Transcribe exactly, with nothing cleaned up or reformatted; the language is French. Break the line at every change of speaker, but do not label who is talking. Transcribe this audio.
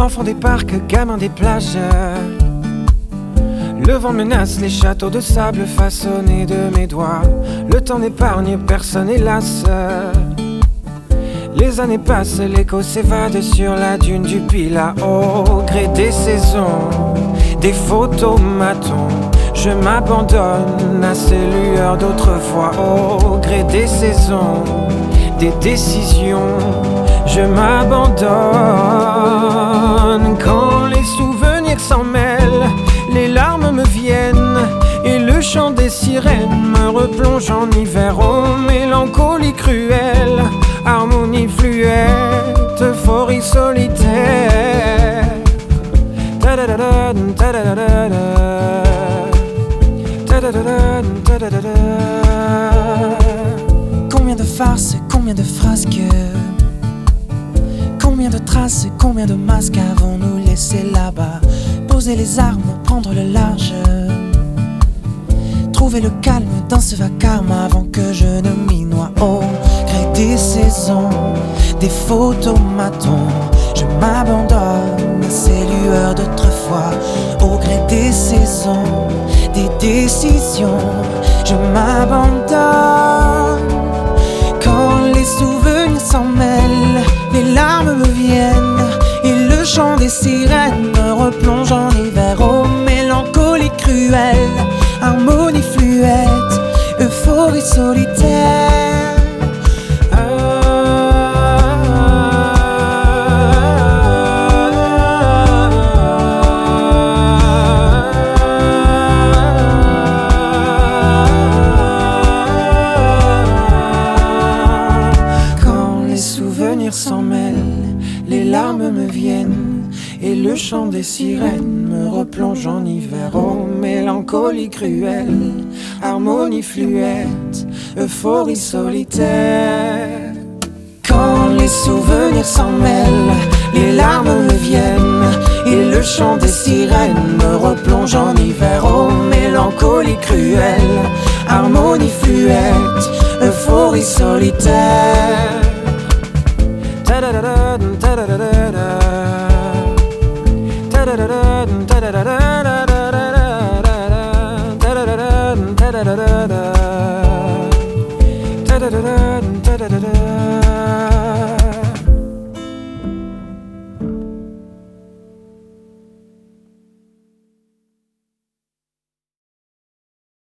Enfant des parcs, gamin des plages. Le vent menace les châteaux de sable façonnés de mes doigts. Le temps n'épargne personne hélas. Les années passent, l'écho s'évade sur la dune du Pilat. Au gré des saisons, des photomatons, je m'abandonne à ces lueurs d'autrefois. Au gré des saisons, des décisions, je m'abandonne. Quand les souvenirs s'en mêlent, les larmes me viennent et le chant des sirènes me replonge en hiver. Oh, mélancolie cruelle, harmonie fluette, euphorie solitaire. Ta-da-da-da, ta-da-da-da, ta-da-da-da, ta-da-da-da.
Combien de farces, combien de frasques, combien de traces, combien de masques avons-nous laissé là-bas? Poser les armes, prendre le large, trouver le calme dans ce vacarme avant que je ne m'y noie. Au gré des saisons, des photomatons, je m'abandonne à ces lueurs d'autrefois. Au gré des saisons, des décisions, je m'abandonne. Quand les souvenirs s'en mêlent, les larmes me viennent et le chant des sirènes me replonge en hiver. Oh, mélancolie cruelle, harmonie fluette, euphorie solitaire. Quand les souvenirs s'en mêlent, les larmes me viennent et le chant des sirènes me replonge en hiver. Oh, mélancolie cruelle, harmonie fluette, euphorie solitaire. Quand les souvenirs s'en mêlent, les larmes me viennent et le chant des sirènes me replonge en hiver. Oh, mélancolie cruelle, harmonie fluette, euphorie solitaire.
Ta-da-da-da, ta-da-da-da-da. Ta-da-da-da, ta-da-da-da-da. Ta-da-da-da, ta-da-da-da. Ta-da-da-da, ta-da-da-da.